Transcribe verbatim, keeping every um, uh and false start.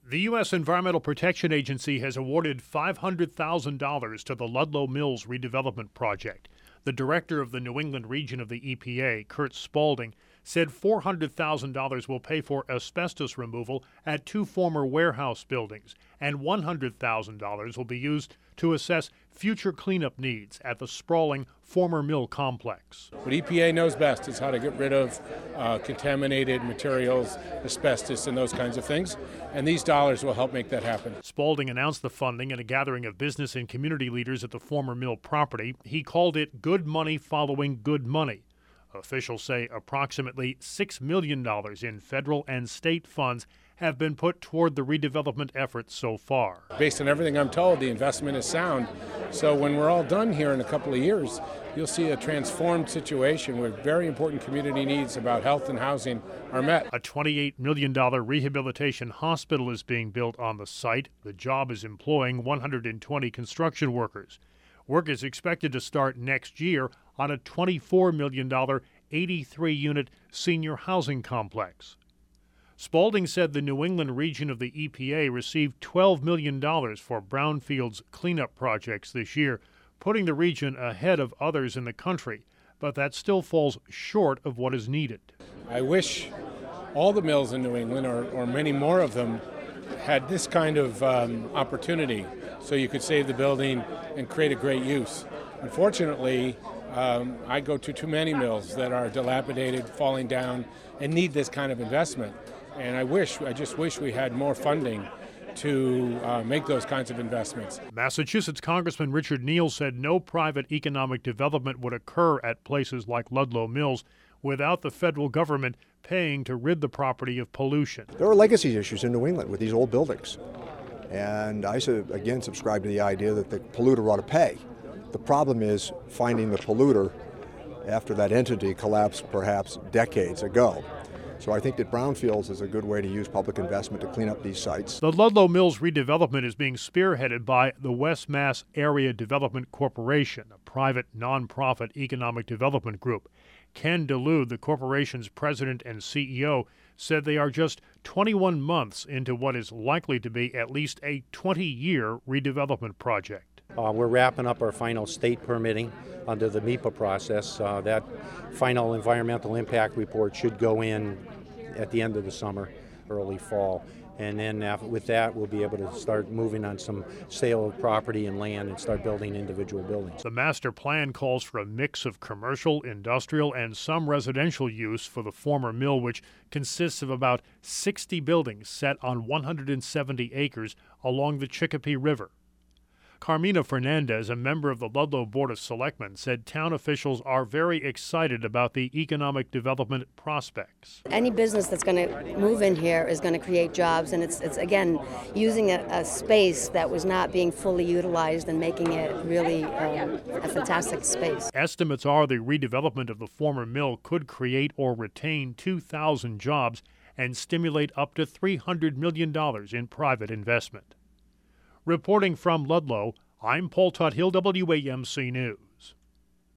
The U S Environmental Protection Agency has awarded five hundred thousand dollars to the Ludlow Mills redevelopment project. The director of the New England region of the E P A, Kurt Spaulding, said four hundred thousand dollars will pay for asbestos removal at two former warehouse buildings, and one hundred thousand dollars will be used to assess future cleanup needs at the sprawling former mill complex. What E P A knows best is how to get rid of uh, contaminated materials, asbestos, and those kinds of things, and these dollars will help make that happen. Spaulding announced the funding at a gathering of business and community leaders at the former mill property. He called it good money following good money. Officials say approximately six million dollars in federal and state funds have been put toward the redevelopment efforts so far. Based on everything I'm told, the investment is sound. So when we're all done here in a couple of years, you'll see a transformed situation where very important community needs about health and housing are met. A twenty-eight million dollars rehabilitation hospital is being built on the site. The job is employing one hundred twenty construction workers. Work is expected to start next year on a twenty-four million dollars eighty-three unit senior housing complex. Spaulding said the New England region of the E P A received twelve million dollars for brownfields cleanup projects this year, putting the region ahead of others in the country, but that still falls short of what is needed. I wish all the mills in New England, or, or many more of them, had this kind of um, opportunity so you could save the building and create a great use. Unfortunately, um, I go to too many mills that are dilapidated, falling down, and need this kind of investment. And I wish, I just wish we had more funding to uh, make those kinds of investments. Massachusetts Congressman Richard Neal said no private economic development would occur at places like Ludlow Mills without the federal government paying to rid the property of pollution. There are legacy issues in New England with these old buildings. And I, again, subscribe to the idea that the polluter ought to pay. The problem is finding the polluter after that entity collapsed perhaps decades ago. So I think that brownfields is a good way to use public investment to clean up these sites. The Ludlow Mills redevelopment is being spearheaded by the West Mass Area Development Corporation, a private nonprofit economic development group. Ken DeLude, the corporation's president and C E O, said they are just twenty-one months into what is likely to be at least a twenty-year redevelopment project. Uh, we're wrapping up our final state permitting under the M E P A process. Uh, that final environmental impact report should go in at the end of the summer, early fall. And then after, with that, we'll be able to start moving on some sale of property and land and start building individual buildings. The master plan calls for a mix of commercial, industrial, and some residential use for the former mill, which consists of about sixty buildings set on one hundred seventy acres along the Chicopee River. Carmina Fernandez, a member of the Ludlow Board of Selectmen, said town officials are very excited about the economic development prospects. Any business that's going to move in here is going to create jobs, and it's, it's again, using a, a space that was not being fully utilized and making it really um, a fantastic space. Estimates are the redevelopment of the former mill could create or retain two thousand jobs and stimulate up to three hundred million dollars in private investment. Reporting from Ludlow, I'm Paul Tuthill, W A M C News.